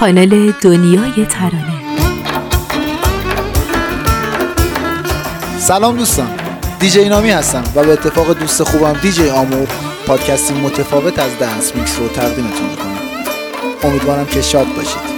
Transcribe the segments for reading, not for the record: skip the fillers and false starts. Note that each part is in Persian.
کانال دنیای ترانه. سلام دوستان، دیجی نامی هستم و به اتفاق دوست خوبم دیجی آمور پادکستی متفاوت از دنس میکس رو تقدیمتون میکنم. امیدوارم که شاد باشید.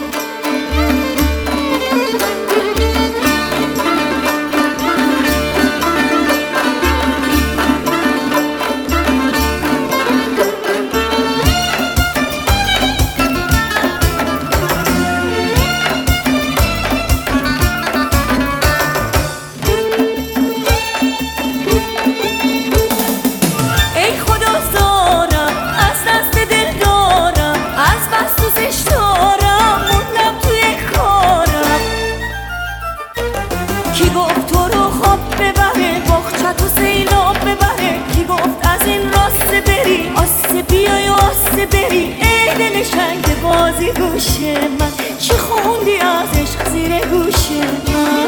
چی خوندی از عشق زیر گوش من؟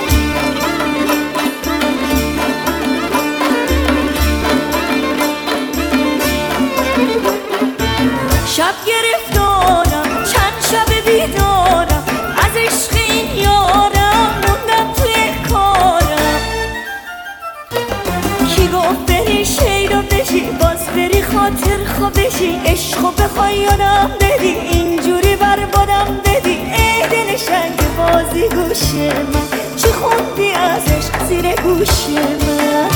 شب گرفتارم، چند شب بیدارم، از عشق این یارم موندم توی کارم. کی گفت بری شیدا بشی، باز بری خاطر خوا بشی، عشقو بخوای یادم بدی، اینجوری بربادم بدی. ای دل شنگ بازی گوش من، چی خوندی از عشق زیر گوش من؟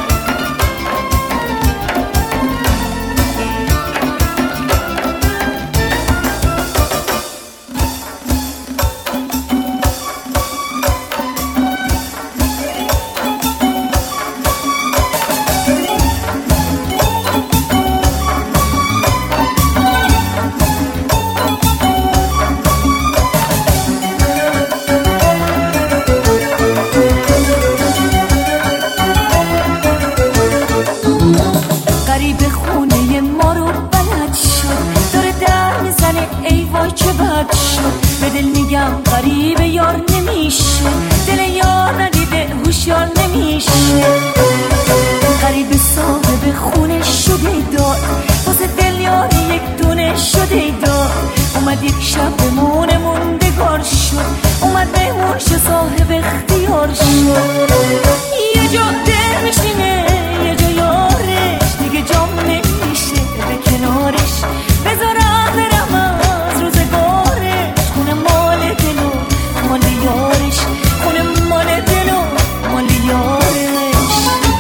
به دل میگم غریب یار نمیشه، دل یار ندیده هوشیار نمیشه. غریب صاحب خونه شده دار، واسه دل یار یک دونه شده دار. اومد یک شب بمونه موندگار شد، اومد بمون شه صاحب اختیار شد. یه جا دل میشینه یه جا یارش، دیگه جام نمیشه به کنارش. بذارم برم از روزگارش، خونه مال دل و مال یارش، خونه مال دل و مال یارش.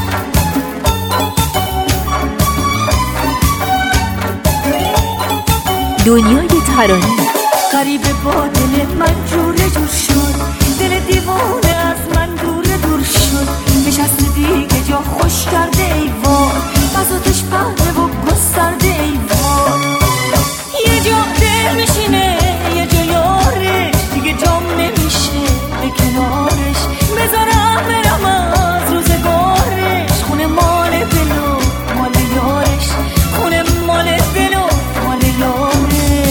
دنیای ترانه. غریب با دل من جوره جور شد، دل دیوانه از من دور شد. نشست دیگه جا خوش کرده ایوان، بساتش پهنه و گسترده ایوان. یه جا دل میشینه یه جا یارش، دیگه جام نمیشه به کنارش. بذارم برم از روزگارش، خونه مال دل و مال یارش، خونه مال دل و مال یارش.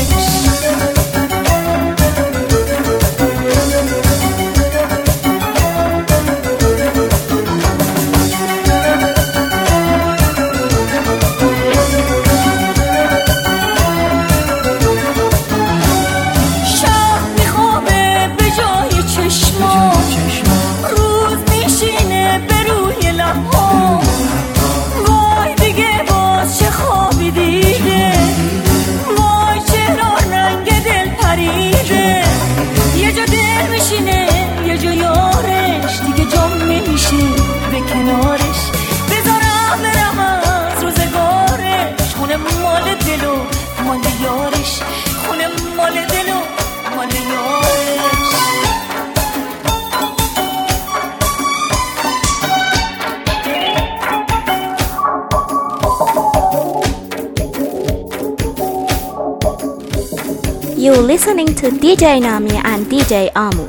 You're listening to DJ Nami and DJ Amur.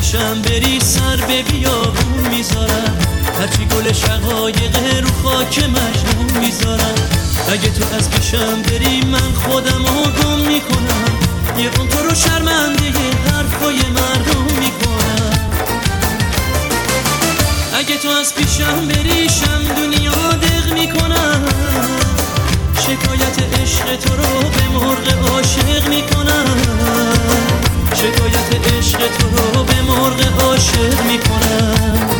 پیشم بری سر به بیابون میذارم، هرچی گل شقایق رو خاک مجنون میذارم. اگه تو از پیشم بری من خودم رو گم میکنم، یه قم تو رو شرمنده حرفای مردم میکنم. اگه تو از پیشم بری شم دنیا دق میکنم، شکایت عشق تو رو به مرغ عاشق میکنم، شکایت عشق تو رو به مرغ عاشق میکنم.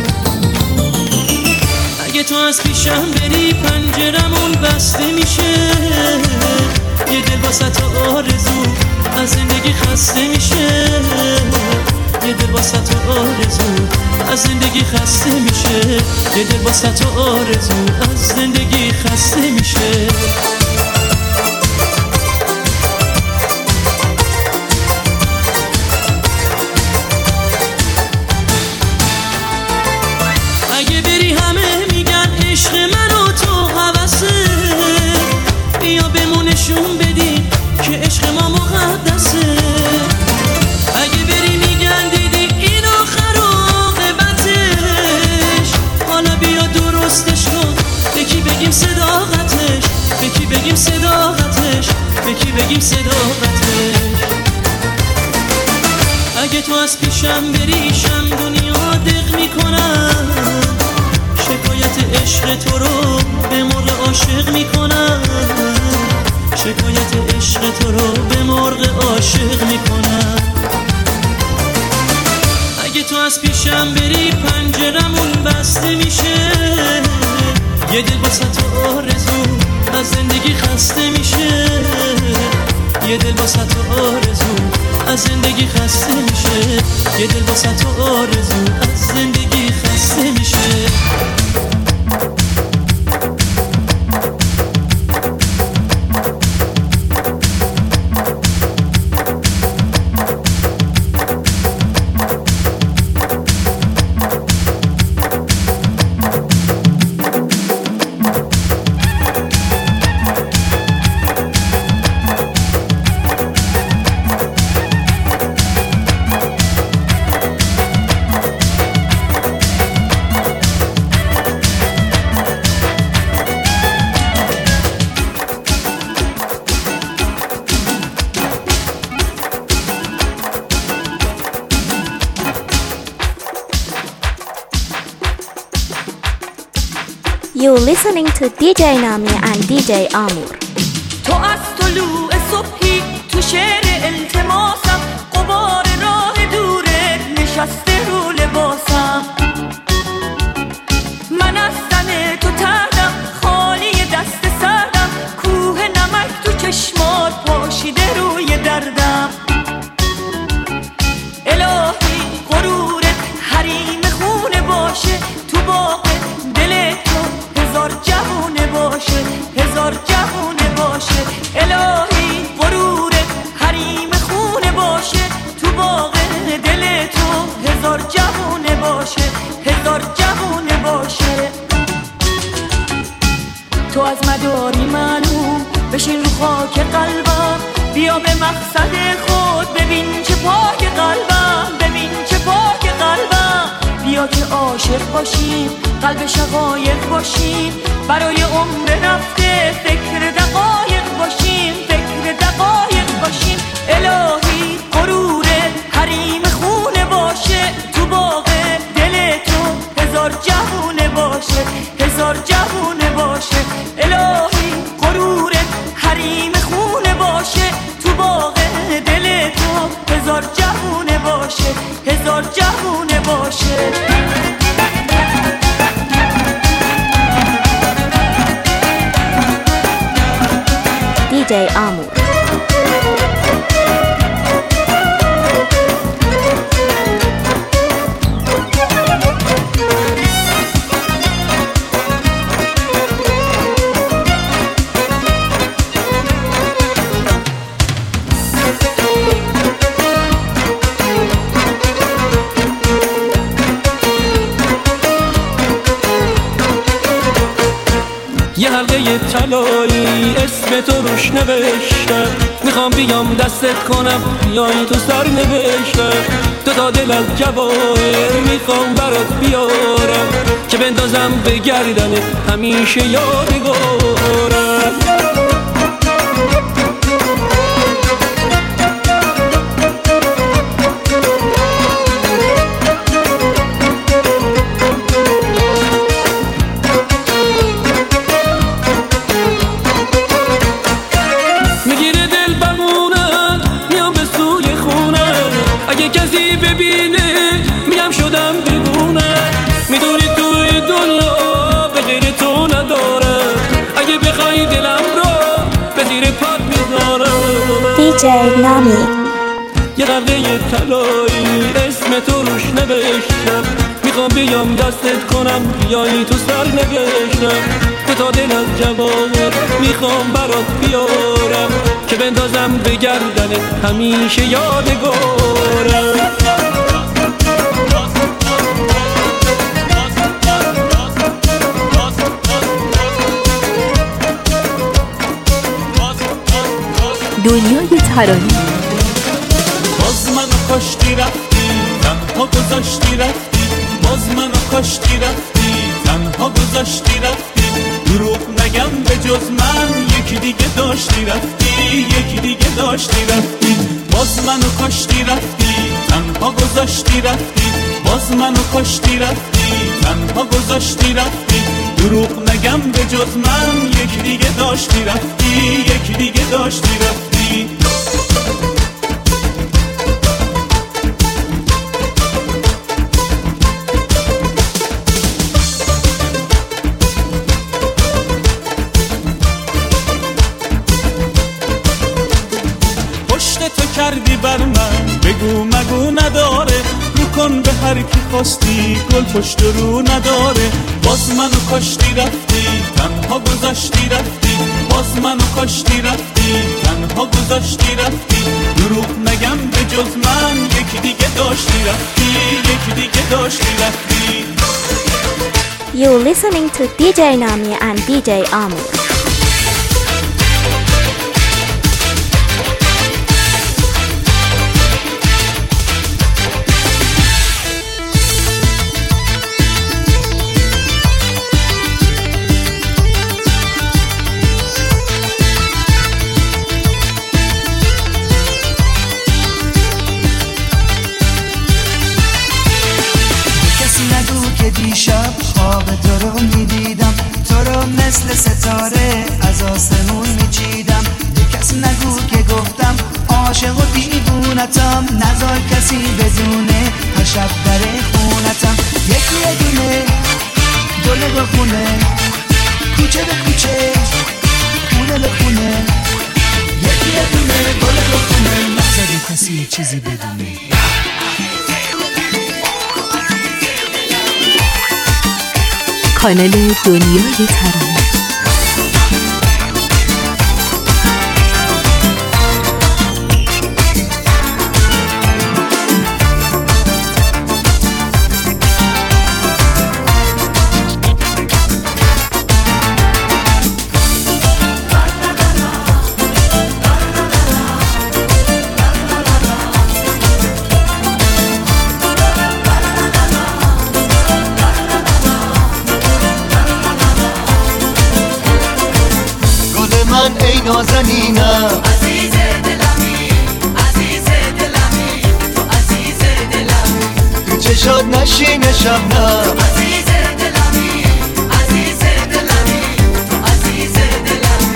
اگه تو از پیشم بری پنجرمون بسته میشه، یه دل واسه آرزو از زندگی خسته میشه، یه دل واسه آرزو از زندگی خسته میشه، یه دل واسه آرزو از زندگی خسته میشه. اگه بری همه میگن عشق من و تو هوسه، بیا بمونشون بدی که عشق ما مقدسه. اگه بری میگن دیدی این آخر عاقبتش، حالا بیا درستش کن، به کی بگیم صداقتش، به کی بگیم صداقتش، به کی بگیم صداقتش. اگه تو از پیشم بری شم دنیا دق میکنم، شکایت عشق تو رو به مرغ عاشق میکنم، شکایت عشق تو رو به مرغ عاشق میکنم. اگه تو از پیشم بری پنجرمون بسته میشه، یه دل واسه تو آرزو از زندگی خسته میشه، یه دل واسه تو آرزو از زندگی خسته میشه، یه دل واسه تو آرزو از زندگی خسته میشه. You're listening to DJ Nami and DJ Amur. تو از طلوع صبحی تو شعر التماسم، غبار راه دوره نشسته رو لباسم. من از تن تو تردم خالی دست سردم، کوه نمک تو چشمات پاشیده روی دردم. الهی غرورت حریم خونه باشه، تو باغ دل تو هزار جوونه باشه، هزار جوونه باشه. الهی غرورت حریم خونه باشه، تو باغ دل تو هزار جوونه باشه، هزار جوونه باشه. تو از مداری معلوم بشین رو خاک قلبم، بیا به مقصد خود ببین چه پاک قلبم، ببین چه پاک قلبم. بیا که عاشق باشیم قلب شقایق باشیم، برای عمر رفته فکر دقایق باشیم، فکر دقایق باشیم. الهی غرور حریم خونه باشه، تو باغ دل تو هزار جوونه باشه، هزار جوونه باشه. الهی غرور حریم خونه باشه، تو باغ دل تو هزار جوونه باشه، هزار جوونه باشه. DJ Amur. یه حلقه طلایی اسم تو روش نوشتم، میخوام بیام دستت کنم بیای تو سر نوشتم. تو تا دل از جواهر میخوام برات بیارم که بندازم به گردنت همیشه یادگارم. اگه کسی ببینه میگم شدم دیوونه، میدونی توی دنیا به غیر تو ندارم، اگه بخوای دلم رو به زیر پات میذارم. دیجی نامی یه قبله طلایی اسم تو روش نوشتم، میخوام بیام دستت کنم بیایی تو سر نوشتم. تو تا دل از جواهر میخوام برات بیارم که بندازم به گردنت همیشه یادگارم. دنیای ترانه. باز منو کاشتی رفتی تنها گذاشتی رفتی، باز منو کاشتی رفتی تنها گذاشتی رفتی. دروغ نگم به جز من یکی دیگه داشتی رفتی، یکی دیگه داشتی رفتی. باز منو کاشتی رفتی تنها گذاشتی رفتی، باز منو کاشتی رفتی تنها گذاشتی رفتی. دروغ نگم به جز من یکی دیگه داشتی رفتی، یکی دیگه داشتی رفتی. تو کردی بر من بگو مگو نداره، رو کن به هر کی خواستی گل پشت رو نداره. باز منو کاشتی رفتی تنها گذاشتی رفتی، باز منو کاشتی رفتی تنها گذاشتی رفتی. دروغ نگم به جز من یکی دیگه داشتی رفتی، یکی دیگه داشتی رفتی. You're listening to DJ Nami and DJ Amu. دیشب خواب تو رو میدیدم، تو رو مثل ستاره از آسمون میچیدم. به کسی نگو که گفتم عاشق و دیوونتم، نذار کسی بدونه هر شب در خونتم. یکی یه دونه دله به خونه، کوچه به کوچه خونه به خونه. یکی یه دونه دله به خونه، نذاری کسی چیزی بدونه. کانال دنیای ترانه. ای نازنینم عزیز دلمی، عزیز دلمی، تو عزیز دلمی. تو چشات نشینه شبنم عزیز دلمی، عزیز دلمی، تو عزیز دلمی.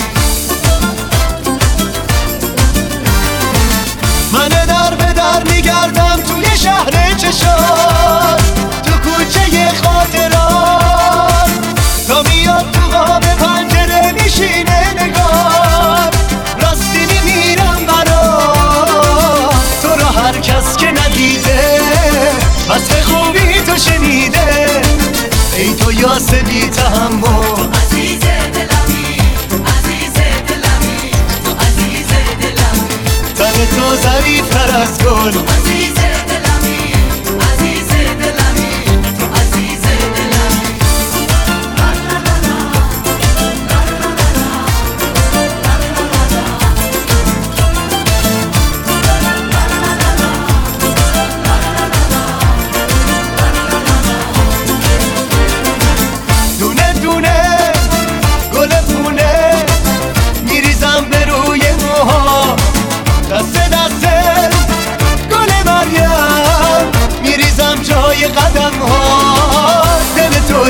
من در به در میگردم توی شهر چشات، تو کوچه خاطرات، تا میاد تو قاب پنجره میشینه نگار. راستی میمیرم برات، تو رو هر کس که ندیده وصف خوبی تو شنیده. ای تو یاس بی تحمل، عزیز دلمی، عزیز دلمی، تو عزیز دلمی. تن تو ظریف‌تر از گل، عزیز دلمی، عزیز دلمی، تو عزیز دلمی.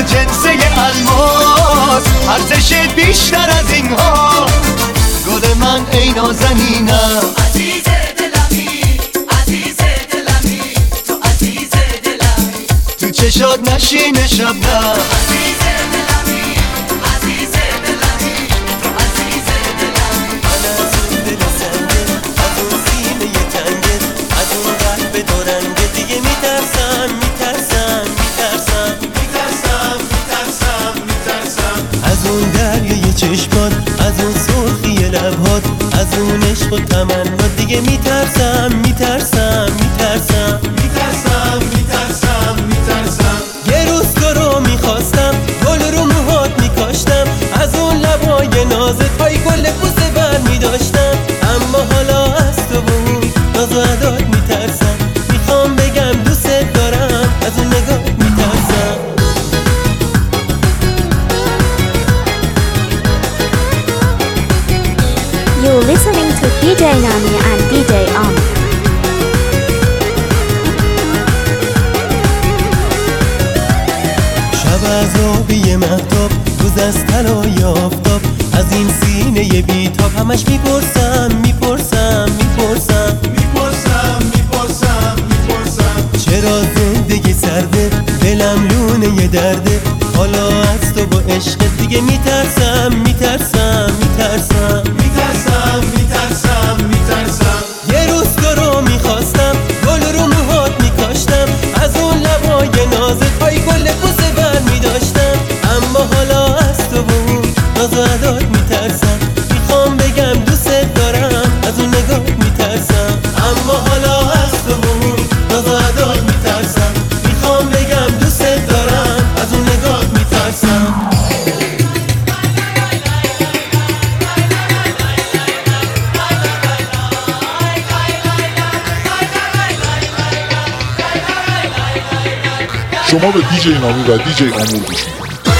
جنسه الماس، ارزشت بیشتر از اینها. گل من ای نازنینم، عزیز دلمی، عزیز دلمی، تو عزیز دلمی، تو چشات نشین شبنم. عزیز دلمی، عزیز دلمی، تو عزیز دلمی. من از اون دل سنگه، از اون سینه تنگه، از اون قلب دورنگه دیگه میترسم میترسم میترسم میترسم میترسم میترسم از اون دریای چشمات، از اون سرخی لبهات، از اون عشق و تمنا دیگه میترسم میترسم میترسم میترسم میترسم میترسم. یه روز تو رو میخواستم، گل رو موهات میکاشتم، از اون لبای نازت های گل بوسه بر میداشتم. اما حالا از تو و اون ناز و عدات میترسم، میخوام بگم دوست دارم، از اون نگاه میترسم. You're listening to DJ Nami and DJ Amor. شب از آبی مهتاب، روز از طلای آفتاب، از این سینه بیتاب همش میپرسم میپرسم میپرسم میپرسم میپرسم میپرسم چرا زندگی سرده، دلم لونه درده، حالا از تو با عشق دیگه میترسم میترسم میترسم میترسم میترسم میترسم. یه روز تو رو میخواستم، گل رو موهات میکاشتم، از اون لبای نازت های گل بوسه بر میداشتم. اما حالا از تو و اون ناز و عدات میترسم، میخوام بگم دوست دارم، از اون نگاه میترسم. اما حالا از تو و اون ناز و عدات میترسم، میخوام بگم دوست دارم، از اون نگاه میترسم. شما به دیجی نامی و دیجی آمور گوش میکنید.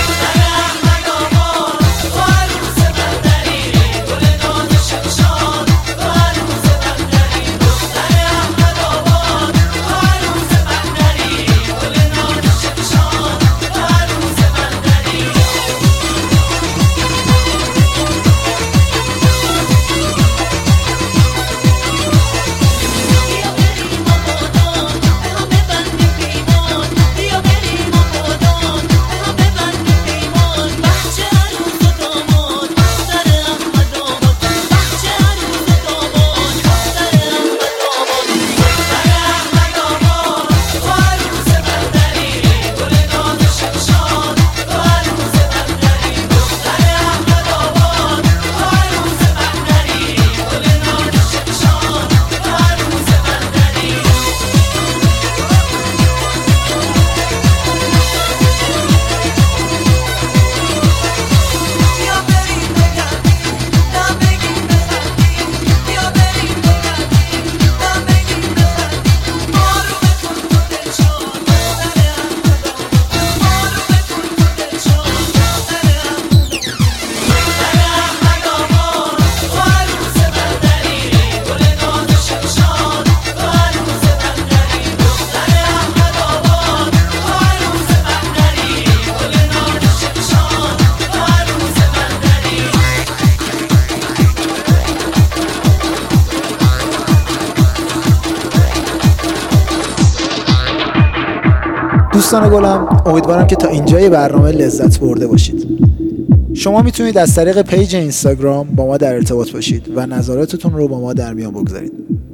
دوستان گلم، امیدوارم که تا اینجای برنامه لذت برده باشید. شما میتونید از طریق پیج اینستاگرام با ما در ارتباط باشید و نظراتتون رو با ما در میان بگذارید.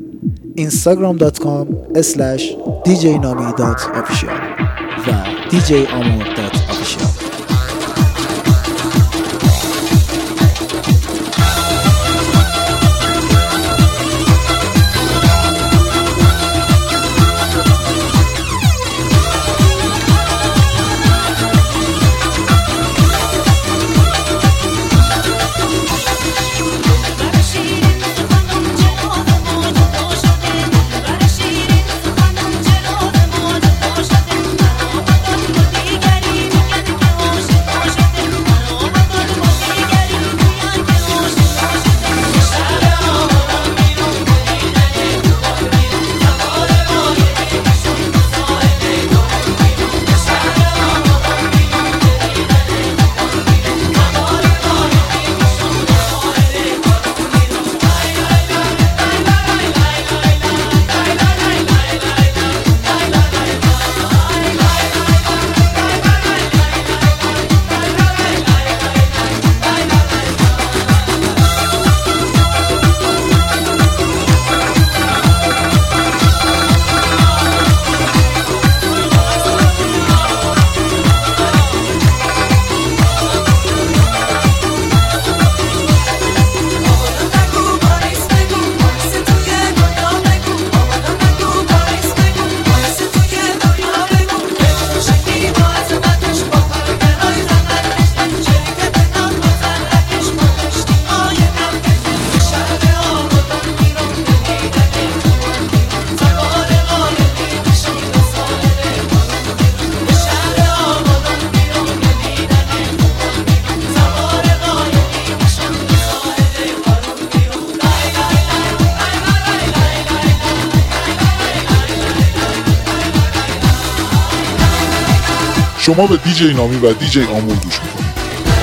instagram.com/djnami.official و djamor.official. شما به دیجی نامی و دیجی آمور گوش میکنید.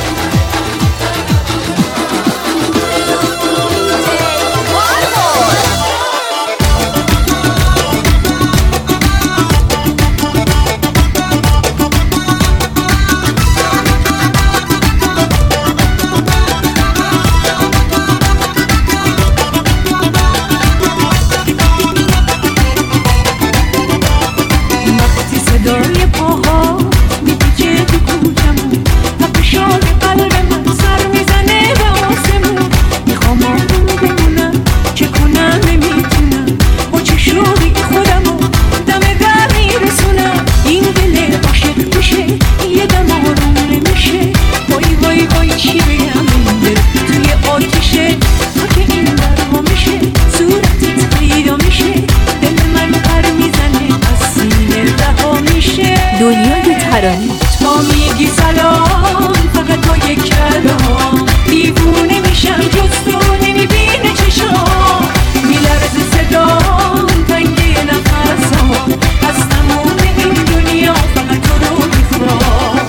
دنیای ترانه. تا میگی سلام فقط با یک کلام دیوونه میشم جز تو نمیبینه چشام میلرزه صدام تنگی نفسام از تموم این دنیا فقط تو رو میخوام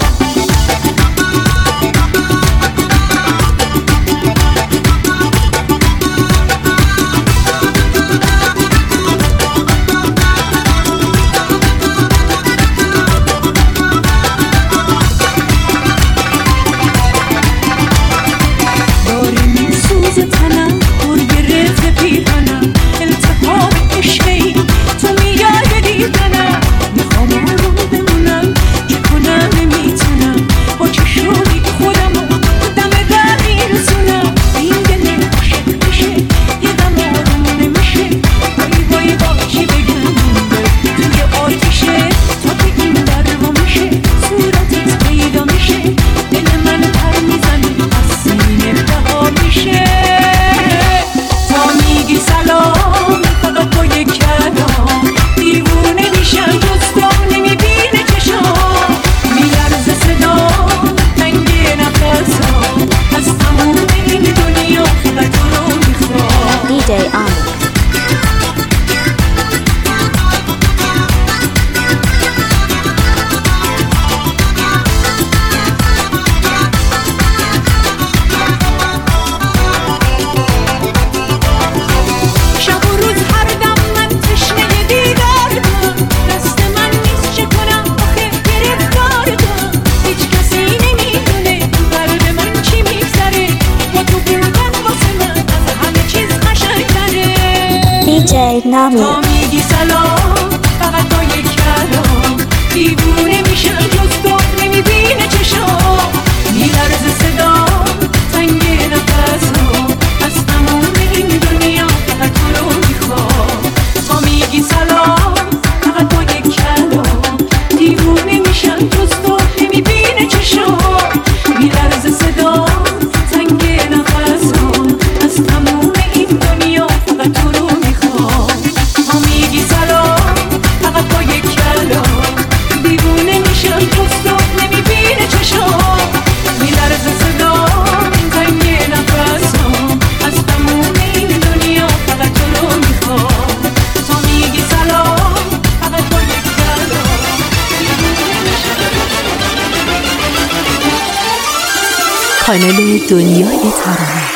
نامی میگی سلام فقط با یک کلام دیوونه میشم جز تو نمیبینه چشام میلرزه صدام تنگ نفسام از تموم این دنیا فقط تو رو میخوام تا میگی سلام فقط با یک کلام دیوونه میشم جز تو نمیبینه چشام میلرزه صدام تنگ نفسام از تموم این دنیا فقط تو رو میخوام میگی سلام فقط با یک کلام دیوونه میشم جز تو نمیبینه چشام میلرزه صدام تنگ نفسام از تموم این دنیا فقط تو رو میخوام تا میگی سلام فقط با یک کلام کانال دنیای ترانه.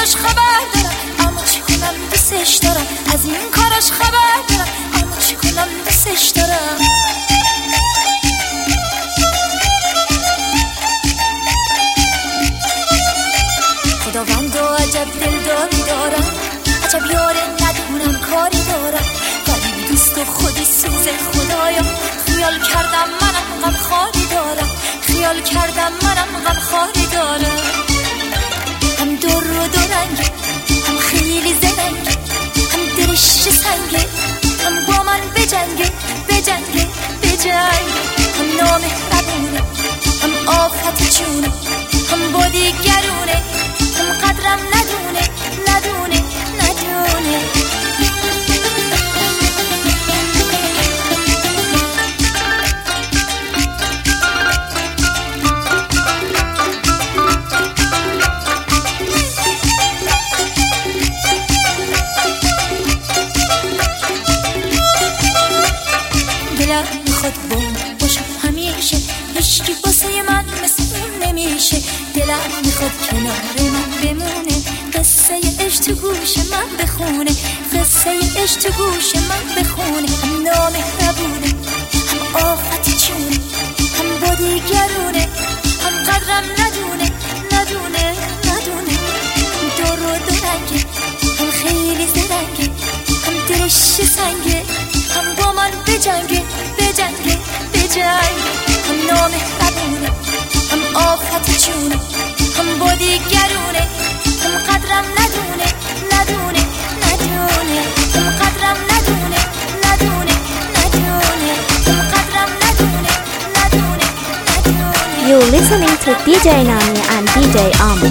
کاراش خبر دارم، اما چی کنم دوستش دارم. از این کاراش خبر دارم، اما چی کنم دوستش دارم. خداوندو عجب دلداری دارم، عجب یاره ندونم کاری دارم. ولی دوست و خودی سوز خدایا، خیال کردم منم غم خاری دارم، خیال کردم منم غم خاری دارم. هم دور و دورنگه، هم خیلی زرنگه، هم دلش سنگه، هم با من بجنگه بجنگه بجنگه. هم نامهربونه، هم آفت جونه، هم با دیگرونه، هم قدرم ندونه ندونه ندونه. دلم میخواد باشم همیشه، هیچکی واسه من مثل اون نمیشه. دلم میخواد کنار من بمونه، قصه عشق تو گوش من بخونه، قصه عشق تو گوش من بخونه. هم نامهربونه، هم آفت جونه، هم با دیگرونه، هم قدرم ندونه ندونه ندونه. هم دور و دورنگه، هم خیلی زرنگه، هم دلش سنگه، هم با من بجنگه بجنگه بجنگه. هم نامهربونه، هم آفت جونه، هم با دیگرونه، هم قدرم ندونه ندونه ندونه. هم قدرم ندونه ندونه ندونه. هم قدرم ندونه ندونه ندونه. You're listening to DJ Nami and DJ Amu.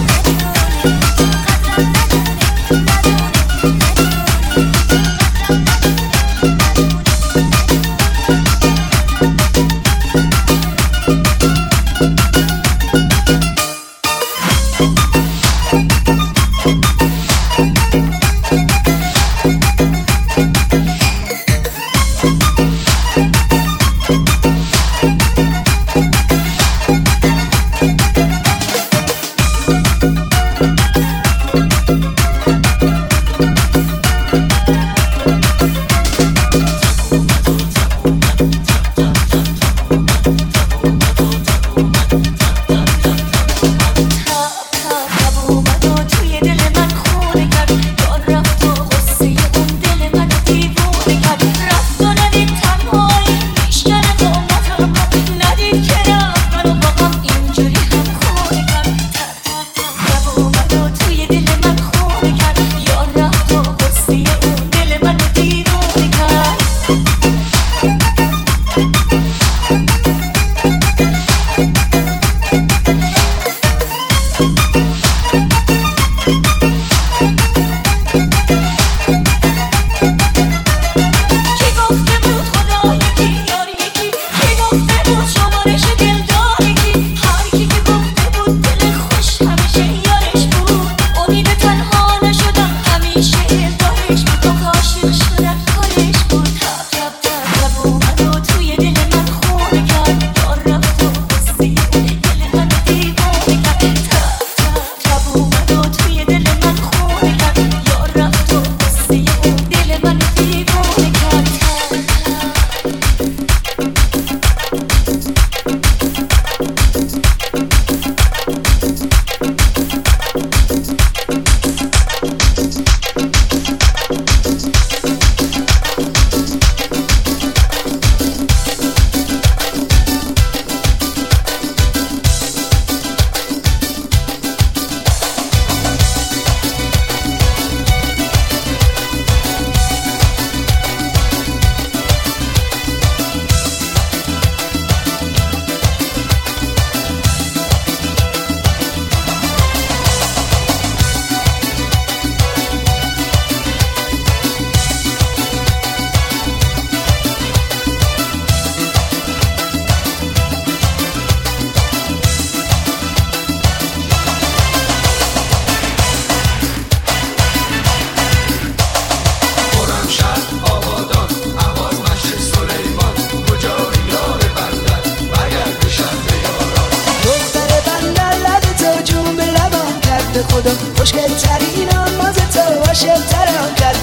خدا خوشگل ترین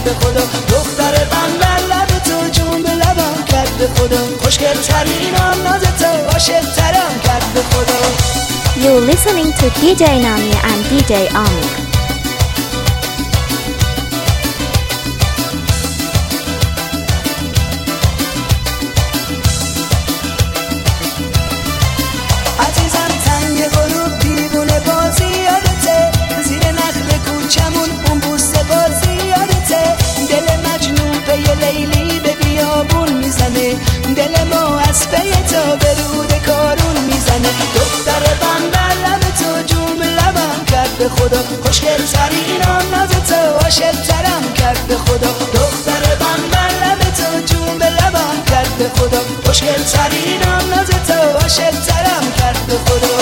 کرد به خدا دختر بندر لب تو جون به لبم کرد به خدا خوشگل ترین ناز تو عاشق ترم کرد به خدا. You're listening to DJ Nami and DJ Amir. عزیزم تنگ غروب دیوونه بازی یادته زیر نخل کوچمون اون بوسه بازی یادته دل مجنون پی لیلی به بیابون میزنه دل ما از پی تو به رود کارون میزنه دختر بندر لب تو جون به لبم کرد به خدا خوشگل ترین ناز تو عاشق ترم کرد به خدا دختر بندر لب تو جون به لبم کرد به خدا خوشگل ترین ناز تو عاشق ترم کرد به خدا.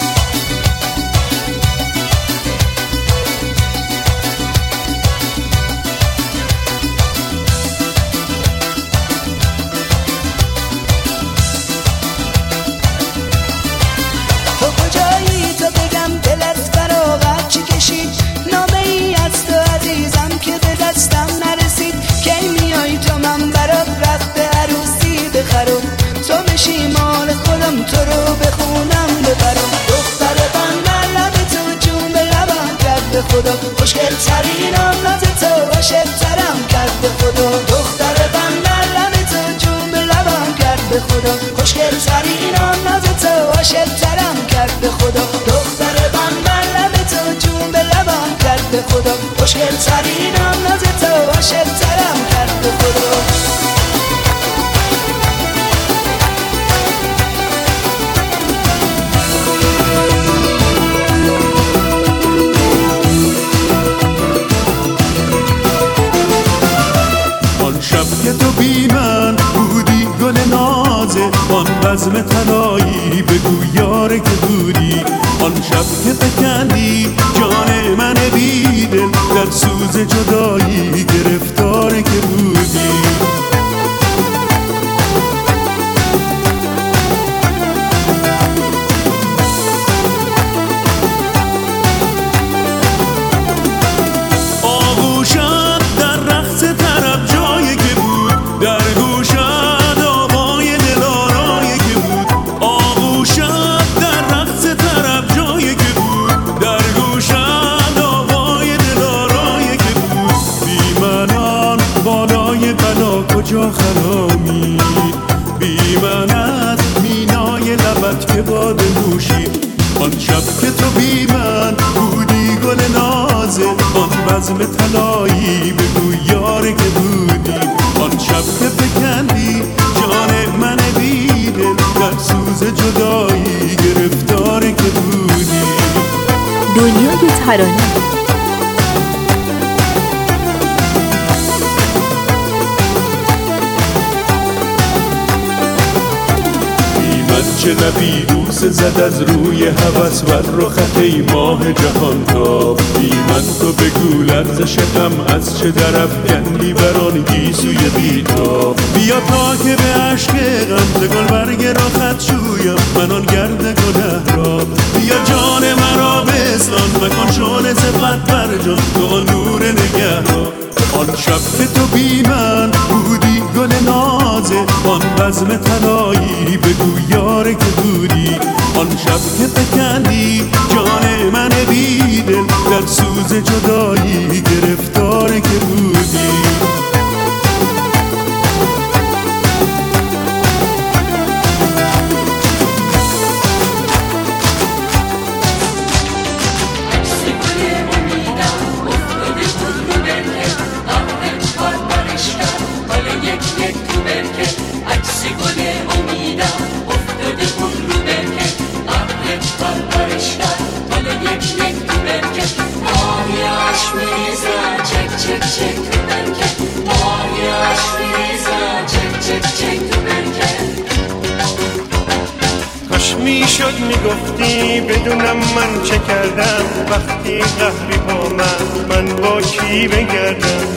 تو رو بخونم ببرم دختر بندر لب تو جون به لبم کرد به خدا خوشگل ترین ناز تو عاشق ترم کرد به خدا دختر بندر لب تو جون به لبم کرد به خدا خوشگل ترین ناز تو عاشق ترم کرد به خدا دختر بندر لب تو جون به لبم کرد به خدا خوشگل ترین ناز تو عاشق ترم کرد به خدا. که تو بی من بودی گل نازه آن بزم طلایی بگو یاره که بودی آن شب که فکندی جان من بیدل در سوز جدایی گرفتاره که بودی کجا خرامی بی منت مینای لبت که باد موشی آن شب که تو بی من بودی گل نازه آن بزم طلایی بگو یاره که بودی آن شب که فکندی جان من بیدل در سوز جدایی گرفتاره که بودی. دنیای ترانه چه لبی بوس زد از روی هوس بر رخت ای ماه جهان تاب بی من تو بگو لرزش غم از چه درف کندی بران گیسوی بیتاب بیا تا که به عشق غم ز گلبرگ را خط شویم من آن گرد گنه را بیا جان مرا بستان مکان شعله صفت بر جان تو آن نور نگه را آن شب که تو بی من بودی گل نازه آن بزم طلایی بگو یاره که بودی آن شب که فکندی جان من بیدل در سوز جدایی گرفتاره که بودی. میشد میگفتی بدونم من چه کردم وقتی قهری با من با کی بگردم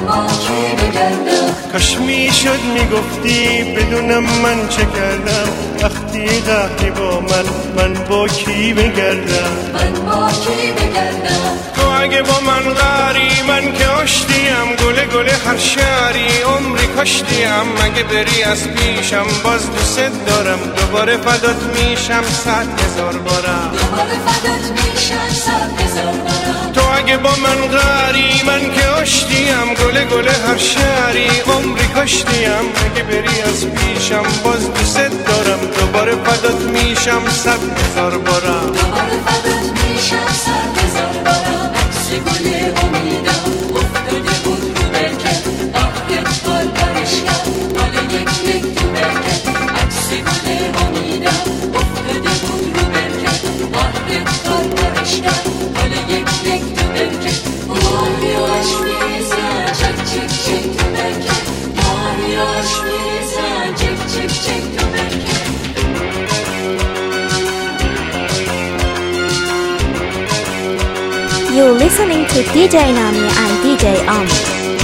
کاش میشد میگفتی بدونم من چه کردم وقتی قهری با من با کی بگردم تو اگه با من قهری من که کشتیم گله گله هر شهری عمری کشتیم مگه بری از پیشم باز دوست دارم دوباره فدات میشم 100,000 بارم دوباره فدات میشم 100,000 بارم تو اگه با من غری من که کشتیم گله گله هر شهری عمری کشتیم مگه بری از پیشم باز دوست دارم دوباره فدات میشم 100,000 بارم دوباره فدات میشم 100,000 بارم عکس گل امیدم افتاده بود رو برکت آخت بال برش کرد حالا یک تو برکت عکس گل امیدم افتاده بود رو برکت آخت بال برش کرد حالا یک تو برکت ماریاش میزن چک چک چک تو برکت ماریاش میزن چک چک چک تو برکت You're listening to DJ Nami and DJ Amu.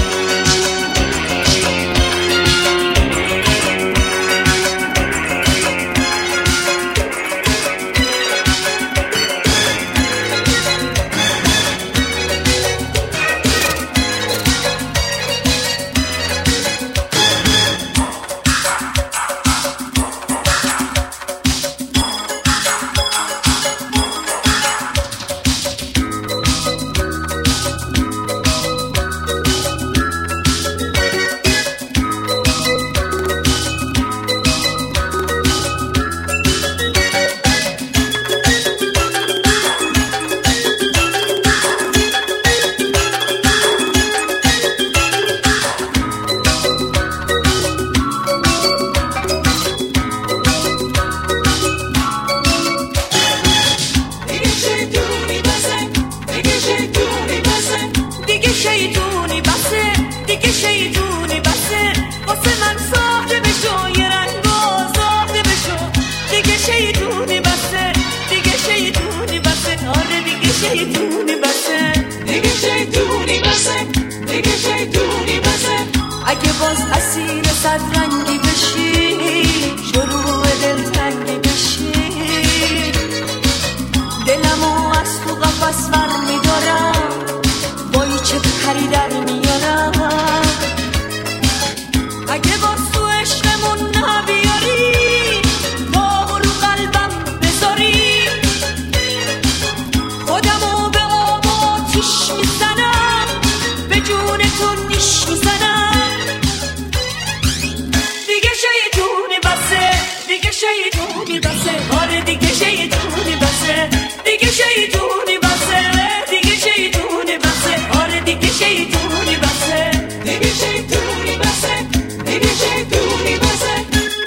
اگه باز اسیر صد رنگی بشی شروع دلتنگی بشی دلمو از تو قفس ور میدارم بایی چه پری در میارم اگه باز تو عشقمون نبیاری داغ رو قلبم بذاری خودمو به آب آتیش میزنم به جون تو نیش میزنم شیطونی بسه آره دیگه شیطونی بسه دیگه شیطونی بسه دیگه شیطونی بسه آره دیگه شیطونی بسه دیگه شیطونی بسه دیگه شیطونی بسه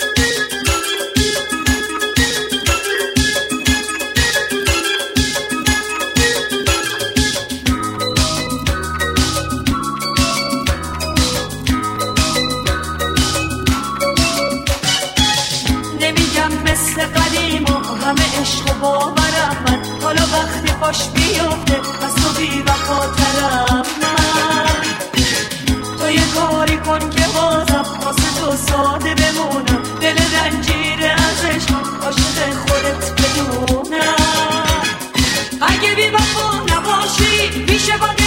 مثل قدیم و همه عشق و باورم من حالا وقتی خوش بیفته از تو بی وفاترم من تو یه کاری کن که بازم واسه تو ساده بمونم دل رنجیره از عشق عاشق خودت بدونم اگه بی وفا نباشی پیش